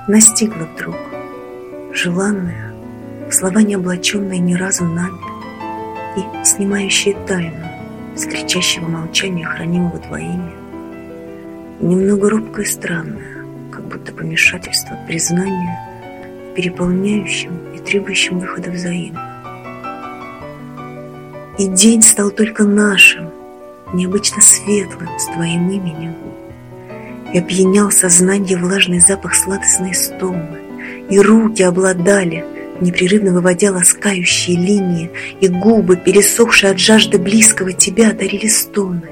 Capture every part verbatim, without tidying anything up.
Настигла вдруг желанная, в слова не облаченная ни разу нами, и снимающая тайну с кричащего молчания, хранимого твоими, немного робкое и странное, как будто помешательство признания, переполняющим и требующим выхода взаимно. И день стал только нашим, необычно светлым, с твоим именем, и опьянял сознанье влажный запах сладостной стомы, и руки обладали, непрерывно выводя ласкающие линии, и губы, пересохшие от жажды близкого тебя, дарили стоны.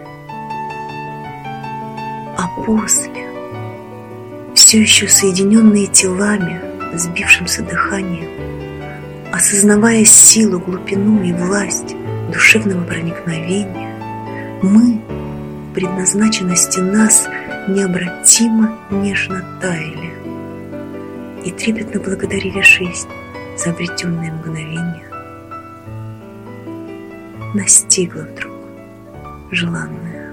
А после, все еще соединенные телами, сбившимся дыханием, осознавая силу, глубину и власть душевного проникновения, мы, в предназначенности нас, необратимо нежно таяли и трепетно благодарили жизнь за обретенные мгновения. Настигла вдруг желанная.